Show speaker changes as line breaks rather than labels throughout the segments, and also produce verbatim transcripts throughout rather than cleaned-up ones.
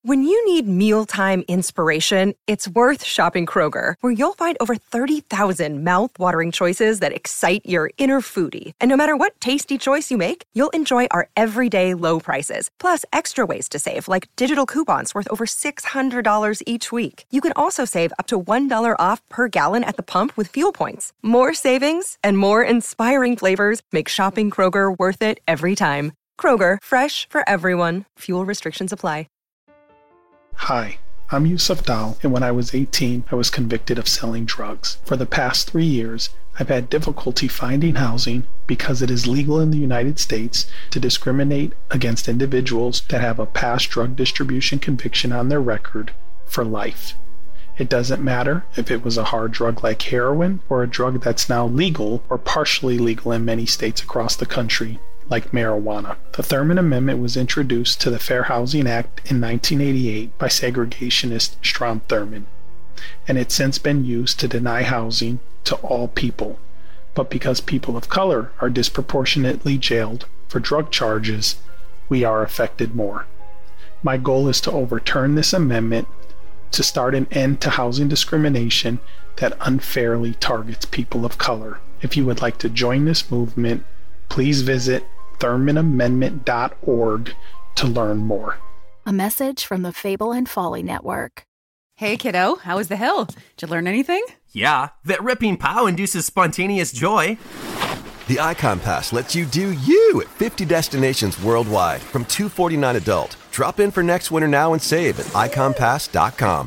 When you need mealtime inspiration, it's worth shopping Kroger, where you'll find over thirty thousand mouth-watering choices that excite your inner foodie. And no matter what tasty choice you make, you'll enjoy our everyday low prices, plus extra ways to save, like digital coupons worth over six hundred dollars each week. You can also save up to one dollar off per gallon at the pump with fuel points. More savings and more inspiring flavors make shopping Kroger worth it every time. Kroger, fresh for everyone. Fuel restrictions apply.
Hi, I'm Yusuf Dal, and when I was eighteen, I was convicted of selling drugs. For the past three years, I've had difficulty finding housing because it is legal in the United States to discriminate against individuals that have a past drug distribution conviction on their record for life. It doesn't matter if it was a hard drug like heroin or a drug that's now legal or partially legal in many states across the country, like marijuana. The Thurmond Amendment was introduced to the Fair Housing Act in nineteen eighty-eight by segregationist Strom Thurmond, and it's since been used to deny housing to all people. But because people of color are disproportionately jailed for drug charges, we are affected more. My goal is to overturn this amendment to start an end to housing discrimination that unfairly targets people of color. If you would like to join this movement, please visit thurmond amendment dot org to learn more.
A message from the Fable and Folly Network.
Hey, kiddo, how was the hill? Did you learn anything?
Yeah, that ripping pow induces spontaneous joy.
The Icon Pass lets you do you at fifty destinations worldwide from two hundred forty-nine dollars adult. Drop in for next winter now and save at icon pass dot com.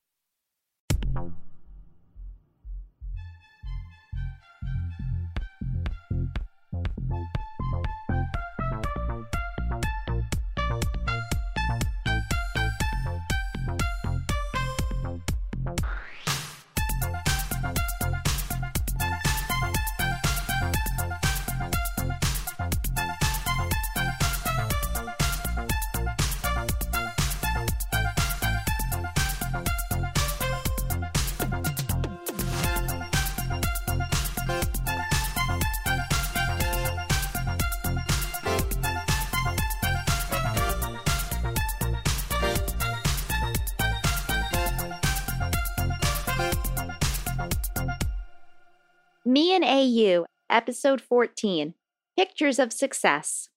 Me and A U, Episode fourteen, Pictures of Success.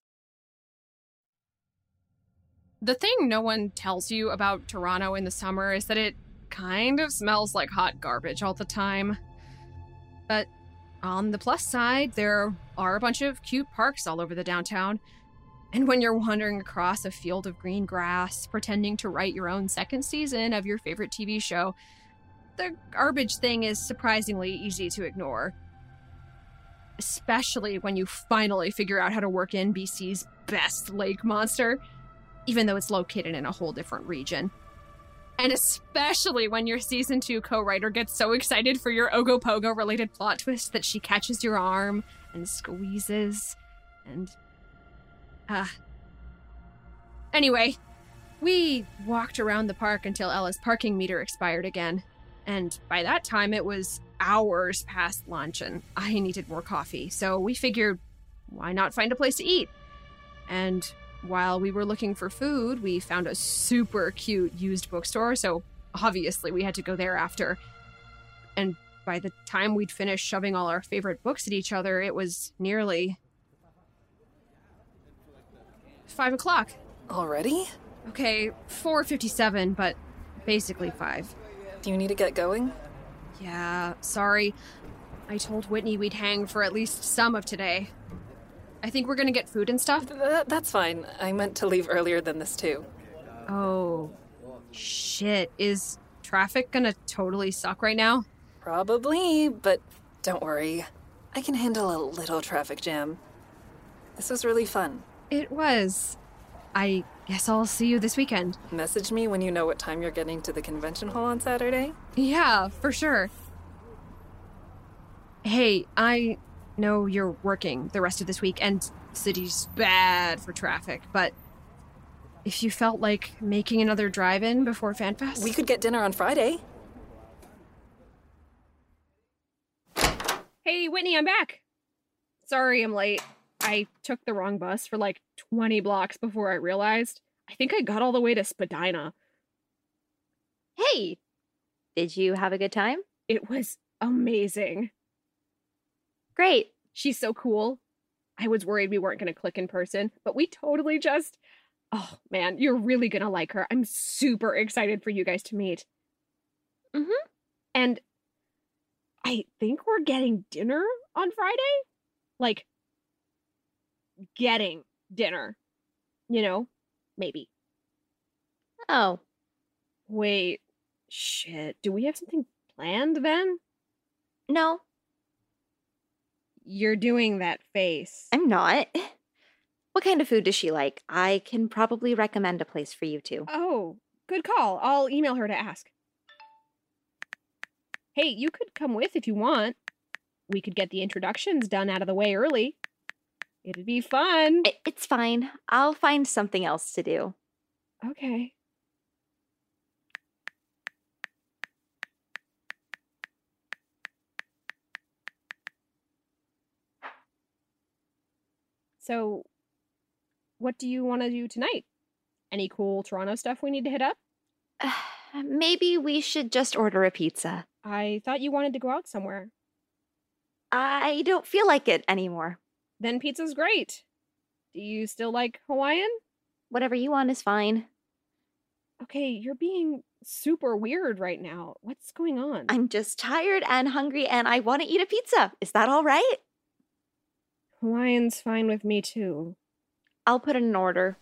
The thing no one tells you about Toronto in the summer is that it kind of smells like hot garbage all the time. But on the plus side, there are a bunch of cute parks all over the downtown. And when you're wandering across a field of green grass, pretending to write your own second season of your favorite T V show, the garbage thing is surprisingly easy to ignore. Especially when you finally figure out how to work in B C's best lake monster, even though it's located in a whole different region. And especially when your season two co-writer gets so excited for your Ogopogo related plot twist that she catches your arm and squeezes and... Uh. Anyway, we walked around the park until Ella's parking meter expired again. And by that time, it was hours past lunch, and I needed more coffee. So we figured, why not find a place to eat? And while we were looking for food, we found a super cute used bookstore, so obviously we had to go there after. And by the time we'd finished shoving all our favorite books at each other, it was nearly five o'clock.
Already?
Okay, four fifty-seven, but basically five.
Do you need to get going?
Yeah, sorry. I told Whitney we'd hang for at least some of today. I think we're gonna get food and stuff.
Th- that's fine. I meant to leave earlier than this, too.
Oh, shit. Is traffic gonna totally suck right now?
Probably, but don't worry. I can handle a little traffic jam. This was really fun.
It was. I guess I'll see you this weekend.
Message me when you know what time you're getting to the convention hall on Saturday.
Yeah, for sure. Hey, I know you're working the rest of this week, and city's bad for traffic, but if you felt like making another drive-in before FanFest...
We could get dinner on Friday.
Hey, Whitney, I'm back. Sorry I'm late. I took the wrong bus for like twenty blocks before I realized. I think I got all the way to Spadina.
Hey, did you have a good time?
It was amazing.
Great.
She's so cool. I was worried we weren't going to click in person, but we totally just... Oh, man, you're really going to like her. I'm super excited for you guys to meet.
Mm-hmm.
And I think we're getting dinner on Friday? Like, getting dinner. You know? Maybe.
Oh.
Wait. Shit. Do we have something planned then?
No.
You're doing that face.
I'm not. What kind of food does she like? I can probably recommend a place for you two.
Oh, good call. I'll email her to ask. Hey, you could come with if you want. We could get the introductions done out of the way early. It'd be fun.
I- It's fine. I'll find something else to do.
Okay. So, what do you want to do tonight? Any cool Toronto stuff we need to hit up?
Maybe we should just order a pizza.
I thought you wanted to go out somewhere.
I don't feel like it anymore.
Then pizza's great. Do you still like Hawaiian?
Whatever you want is fine.
Okay, you're being super weird right now. What's going on?
I'm just tired and hungry and I want to eat a pizza. Is that all right?
Hawaiian's fine with me too.
I'll put in an order.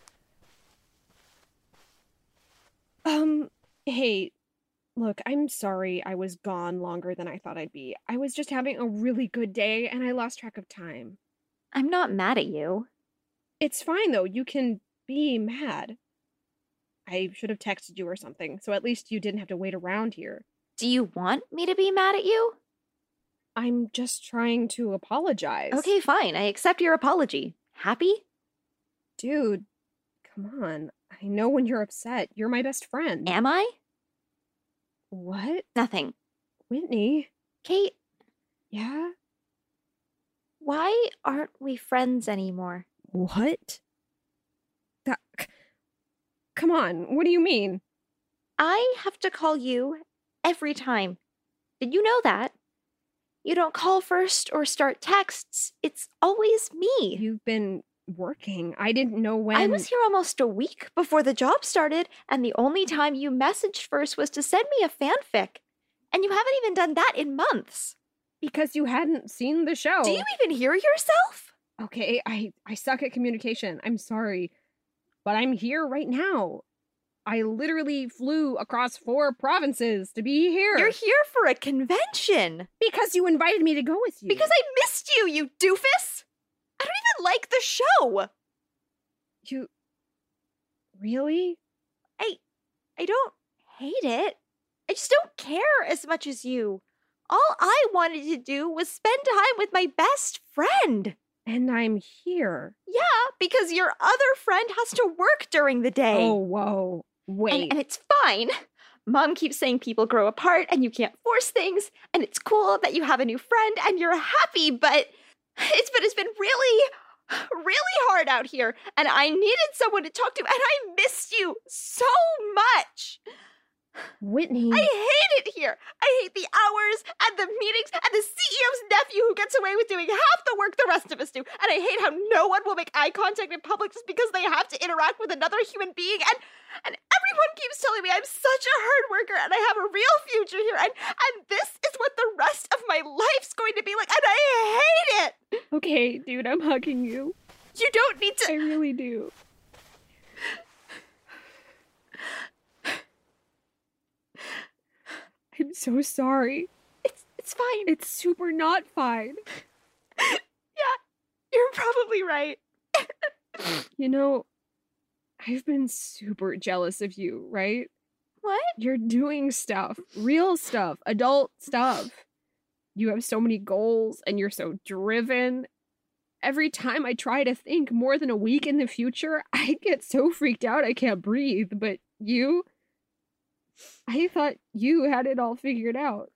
Um, hey, look, I'm sorry I was gone longer than I thought I'd be. I was just having a really good day and I lost track of time.
I'm not mad at you.
It's fine though, you can be mad. I should have texted you or something, so at least you didn't have to wait around here.
Do you want me to be mad at you?
I'm just trying to apologize.
Okay, fine. I accept your apology. Happy?
Dude, come on. I know when you're upset. You're my best friend.
Am I?
What?
Nothing.
Whitney?
Kate?
Yeah?
Why aren't we friends anymore?
What? That... Come on, what do you mean?
I have to call you every time. Did you know that? You don't call first or start texts. It's always me.
You've been working. I didn't know when...
I was here almost a week before the job started, and the only time you messaged first was to send me a fanfic. And you haven't even done that in months.
Because you hadn't seen the show.
Do you even hear yourself?
Okay, I, I suck at communication. I'm sorry. But I'm here right now. I literally flew across four provinces to be here.
You're here for a convention.
Because you invited me to go with you.
Because I missed you, you doofus. I don't even like the show.
You... Really?
I... I don't hate it. I just don't care as much as you. All I wanted to do was spend time with my best friend.
And I'm here.
Yeah, because your other friend has to work during the day.
Oh, whoa. Wait.
And, and it's fine. Mom keeps saying people grow apart and you can't force things. And it's cool that you have a new friend and you're happy, but it's, but it's been really, really hard out here. And I needed someone to talk to and I missed you so much.
Whitney.
I hate it here. I hate the hours and the meetings and the C E O's nephew who gets away with doing half the work the rest of us do. And I hate how no one will make eye contact in public just because they have to interact with another human being. And and everyone keeps telling me I'm such a hard worker and I have a real future here. And, and this is what the rest of my life's going to be like. And I hate it.
Okay, dude, I'm hugging you.
You don't need to.
I really do. I'm so sorry.
It's it's fine.
It's super not fine.
Yeah, you're probably right.
You know, I've been super jealous of you, right?
What?
You're doing stuff, real stuff, adult stuff. You have so many goals and you're so driven. Every time I try to think more than a week in the future, I get so freaked out I can't breathe. But you... I thought you had it all figured out.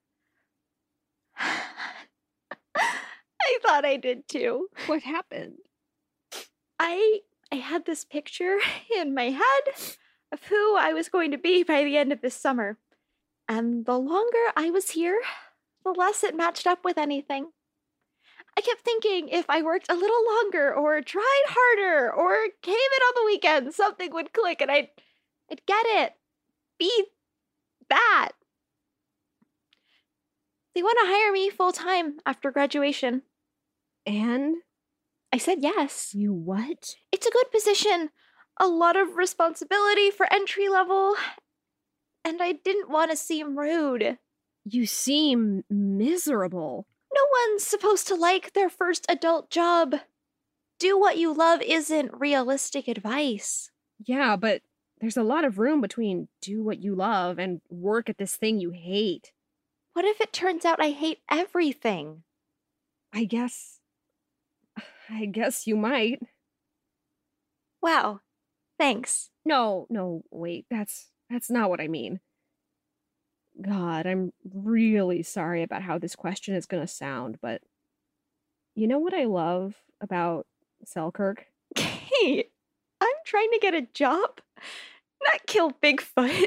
I thought I did too.
What happened?
I I had this picture in my head of who I was going to be by the end of this summer. And the longer I was here, the less it matched up with anything. I kept thinking if I worked a little longer or tried harder or came in on the weekends, something would click and I'd, I'd get it. Be that. They want to hire me full-time after graduation.
And?
I said yes.
You what?
It's a good position. A lot of responsibility for entry level. And I didn't want to seem rude.
You seem miserable.
No one's supposed to like their first adult job. Do what you love isn't realistic advice.
Yeah, but there's a lot of room between do what you love and work at this thing you hate.
What if it turns out I hate everything?
I guess... I guess you might.
Wow. Thanks.
No, no, wait, that's that's not what I mean. God, I'm really sorry about how this question is gonna sound, but you know what I love about Selkirk?
Hey, I'm trying to get a job, not kill Bigfoot.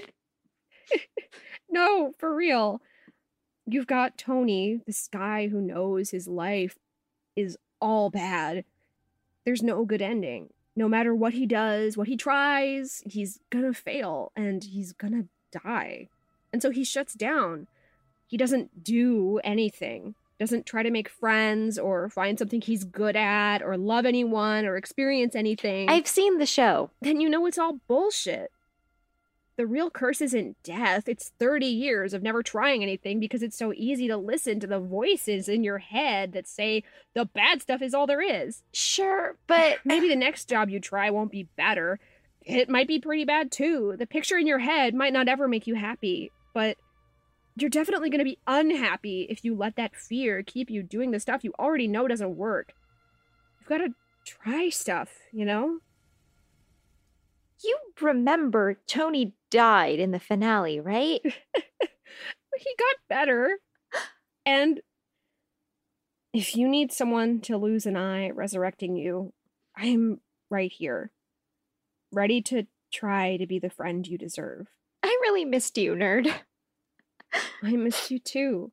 No, for real. You've got Tony, this guy who knows his life is all bad. There's no good ending. No matter what he does, what he tries, he's gonna fail and he's gonna die. And so he shuts down. He doesn't do anything. Doesn't try to make friends or find something he's good at or love anyone or experience anything.
I've seen the show.
Then you know it's all bullshit. The real curse isn't death. It's thirty years of never trying anything because it's so easy to listen to the voices in your head that say the bad stuff is all there is.
Sure, but...
Maybe the next job you try won't be better. It might be pretty bad too. The picture in your head might not ever make you happy, but you're definitely going to be unhappy if you let that fear keep you doing the stuff you already know doesn't work. You've got to try stuff, you know?
You remember Tony died in the finale, right?
He got better. And if you need someone to lose an eye resurrecting you, I'm right here. Ready to try to be the friend you deserve.
I really missed you, nerd.
I missed you too.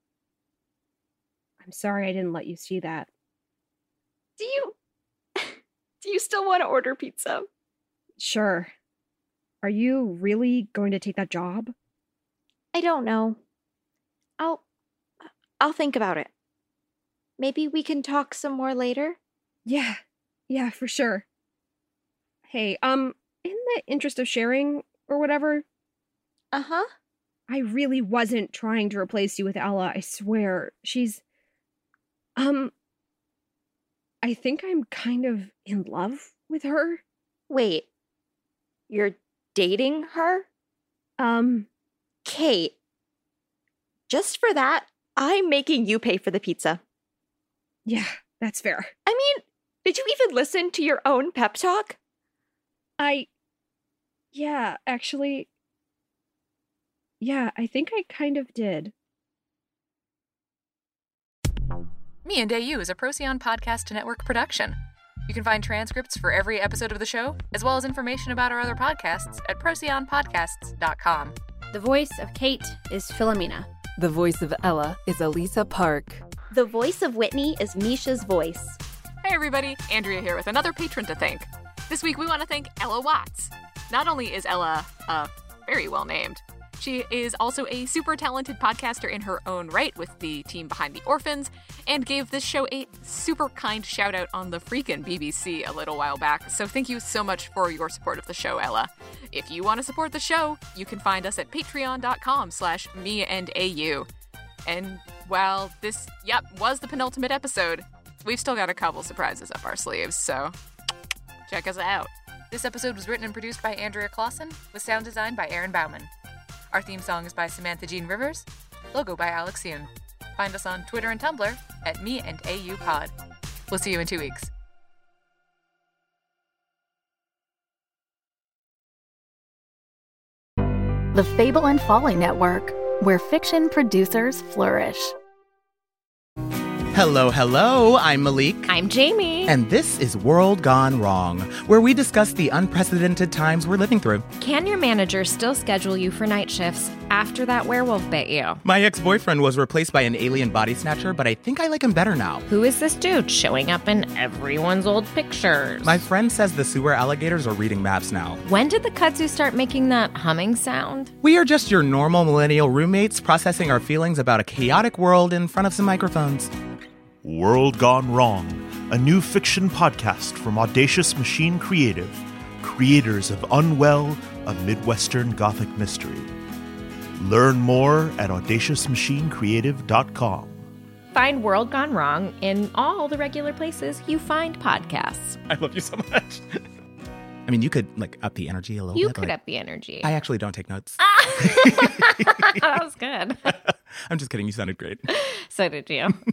I'm sorry I didn't let you see that.
Do you... Do you still want to order pizza?
Sure. Are you really going to take that job?
I don't know. I'll... I'll think about it. Maybe we can talk some more later?
Yeah. Yeah, for sure. Hey, um, in the interest of sharing, or whatever...
Uh-huh.
I really wasn't trying to replace you with Ella, I swear. She's... Um... I think I'm kind of in love with her.
Wait. You're dating her?
Um...
Kate. Just for that, I'm making you pay for the pizza.
Yeah, that's fair.
I mean, did you even listen to your own pep talk?
I... Yeah, actually... Yeah, I think I kind of did.
Me and A U is a Procyon Podcast Network production. You can find transcripts for every episode of the show, as well as information about our other podcasts at procyon podcasts dot com.
The voice of Kate is Philomena.
The voice of Ella is Elisa Park.
The voice of Whitney is Misha's voice.
Hey everybody, Andrea here with another patron to thank. This week we want to thank Ella Watts. Not only is Ella, uh, very well named, she is also a super talented podcaster in her own right with the team behind The Orphans, and gave this show a super kind shout out on the freaking B B C a little while back. So thank you so much for your support of the show, Ella. If you want to support the show, you can find us at patreon.com slash me and AU. And while this, yep, was the penultimate episode, we've still got a couple surprises up our sleeves, so check us out. This episode was written and produced by Andrea Clausen, with sound design by Aaron Bauman. Our theme song is by Samantha Jean Rivers, logo by Alex Yoon. Find us on Twitter and Tumblr at me and A U Pod. We'll see you in two weeks.
The Fable and Folly Network, where fiction producers flourish.
Hello, hello. I'm Malik.
I'm Jamie.
And this is World Gone Wrong, where we discuss the unprecedented times we're living through.
Can your manager still schedule you for night shifts after that werewolf bit you?
My ex-boyfriend was replaced by an alien body snatcher, but I think I like him better now.
Who is this dude showing up in everyone's old pictures?
My friend says the sewer alligators are reading maps now.
When did the kudzu start making that humming sound?
We are just your normal millennial roommates processing our feelings about a chaotic world in front of some microphones.
World Gone Wrong, a new fiction podcast from Audacious Machine Creative, creators of Unwell, a Midwestern Gothic mystery. Learn more at audacious machine creative dot com.
Find World Gone Wrong in all the regular places you find podcasts.
I love you so much. I mean, you could, like, up the energy a little
you
bit.
You could
like,
up the energy.
I actually don't take notes.
That was good.
I'm just kidding. You sounded great.
So did you.